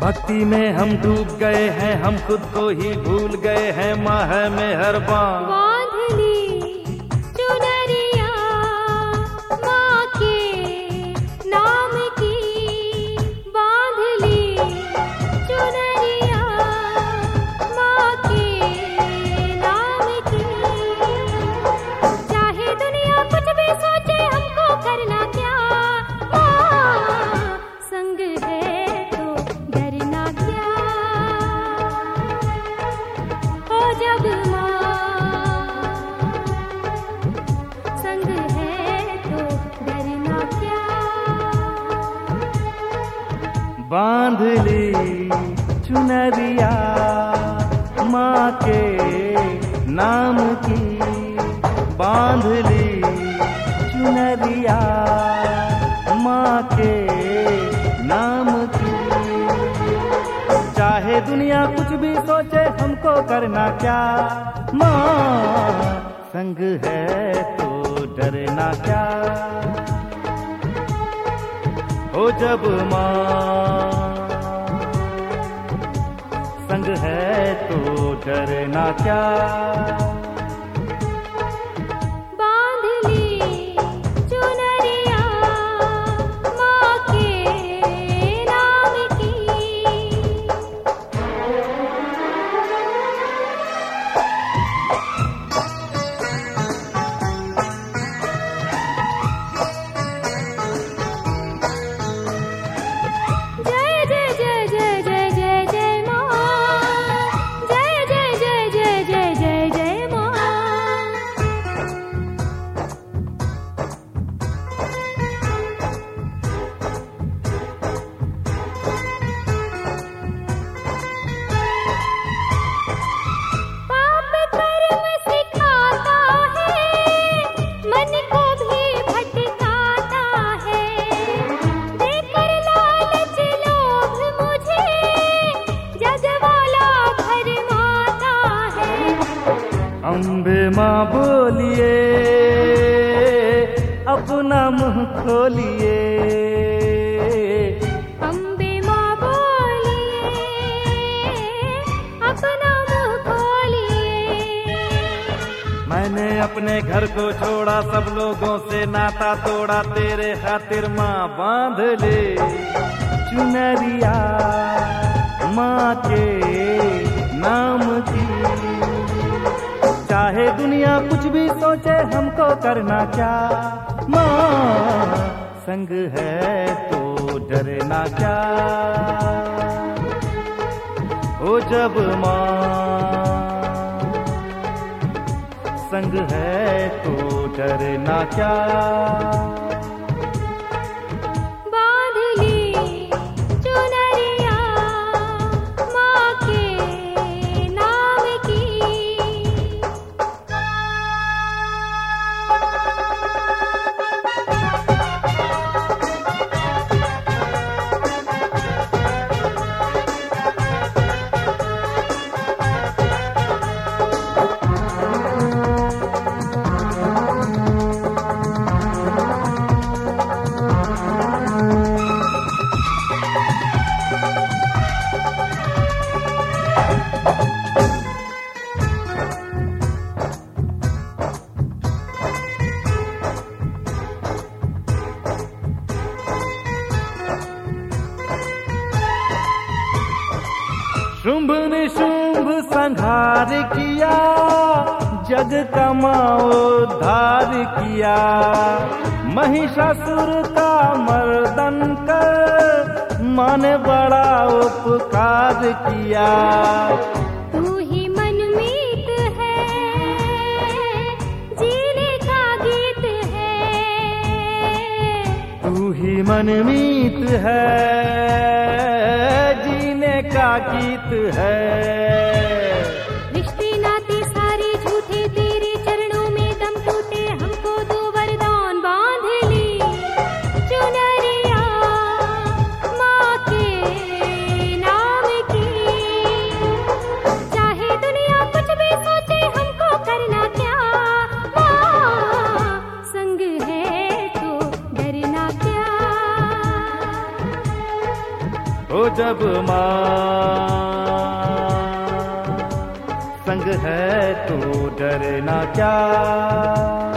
भक्ति में हम डूब गए हैं, हम खुद को ही भूल गए हैं। माँ है मेहरबान। बांधली चुनरिया माँ के नाम की, बांधली चुनरिया माँ के नाम की। चाहे दुनिया कुछ भी सोचे हमको करना क्या, माँ संग है तो डरना क्या। हो जब माँ संग है तो डरना क्या। बांध ली चुनरिया माँ के नाम की, बांध ली चुनरिया माँ के नाम की। चाहे दुनिया कुछ भी सोचे हमको करना क्या, माँ संग है तो डरना क्या। हो जब माँ संग है तो डरना क्या। अम्बे माँ बोलिए अपना मुँह खोलिए। अम्बे माँ बोलिए अपना मुँह खोलिए। मैंने अपने घर को छोड़ा, सब लोगों से नाता तोड़ा, तेरे खातिर माँ बांध ले चुनरिया माँ के नाम की। चाहे दुनिया कुछ भी सोचे हमको करना क्या, माँ संग है तो डरना क्या। ओ जब माँ संग है तो डरना क्या। शुंभ निशुंभ संहार किया, जग का उद्धार किया। महिषासुर का मर्दन कर माँ ने बड़ा उपकार किया। तू ही मनमीत है, जीने का गीत है। तू ही मनमीत है, जीने का गीत है। रिश्ते नाते सारे झूठे, तेरे चरणों में दम टूटे। हमको दो वरदान, बांध ली चुनरिया माँ के नाम की। चाहे दुनिया कुछ भी सोचे हमको करना क्या, माँ संग है तो डरना क्या। ओ जब माँ संग है तो डरना क्या।